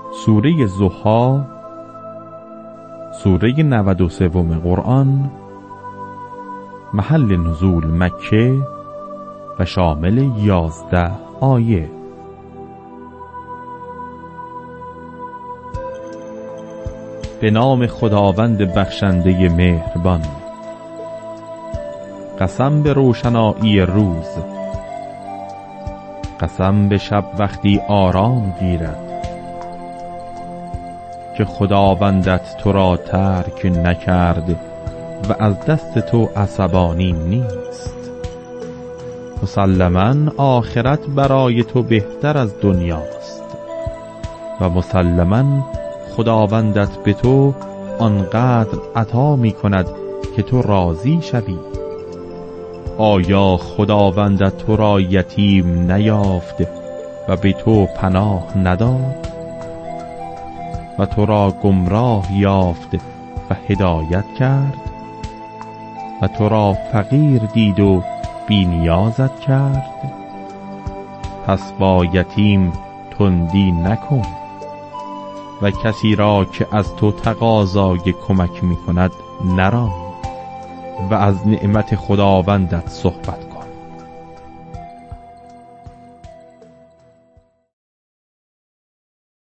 سوره ضحی، سوره 93 قرآن، محل نزول مکه و شامل 11 آیه. به نام خداوند بخشنده مهربان. قسم به روشنایی روز، قسم به شب وقتی آرام گیرد، که خداوندت تو را ترک نکرد و از دست تو عصبانی نیست. مسلماً آخرت برای تو بهتر از دنیاست و مسلماً خداوندت به تو آنقدر عطا می کند که تو راضی شوی. آیا خداوندت تو را یتیم نیافت و به تو پناه نداد و تو را گمراه یافت و هدایت کرد و تو را فقیر دید و بی نیازت کرد؟ پس با یتیم تندی نکن و کسی را که از تو تقاضای کمک می کند نران و از نعمت خداوندت صحبت کن.